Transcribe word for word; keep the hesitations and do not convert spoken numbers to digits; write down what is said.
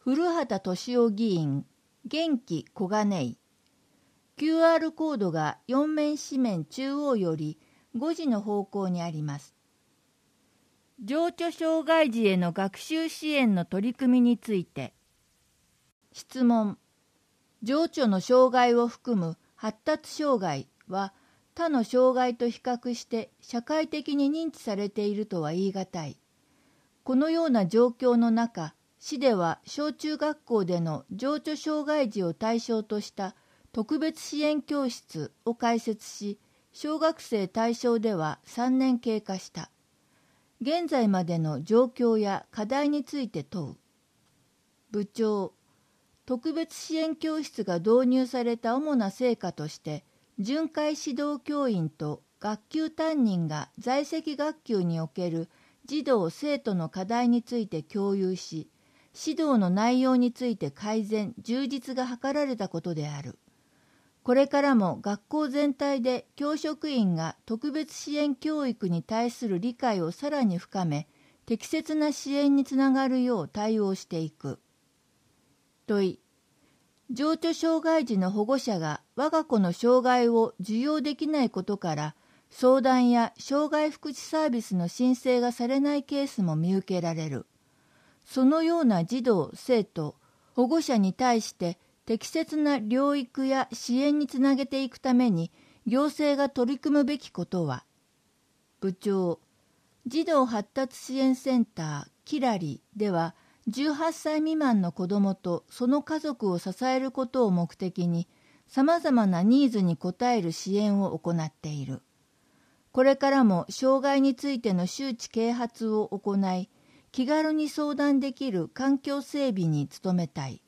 古畑敏夫議員、元気小金井。キューアール コードがよん面紙面中央よりごじの方向にあります。情緒障害児への学習支援の取り組みについて。質問。情緒の障害を含む発達障害は他の障害と比較して社会的に認知されているとは言い難い。このような状況の中、市では小中学校での情緒障害児を対象とした特別支援教室を開設し、小学生対象ではさんねん経過した。現在までの状況や課題について問う。部長、特別支援教室が導入された主な成果として、巡回指導教員と学級担任が在籍学級における児童・生徒の課題について共有し、指導の内容について改善・充実が図られたことである。これからも学校全体で教職員が特別支援教育に対する理解をさらに深め、適切な支援につながるよう対応していく。問い。情緒障害児の保護者が我が子の障害を受容できないことから、相談や障害福祉サービスの申請がされないケースも見受けられる。そのような児童・生徒、保護者に対して適切な療育や支援につなげていくために行政が取り組むべきことは。部長、児童発達支援センターキラリではじゅうはっさい未満の子どもとその家族を支えることを目的にさまざまなニーズに応える支援を行っている。これからも障害についての周知啓発を行い、気軽に相談できる環境整備に努めたい。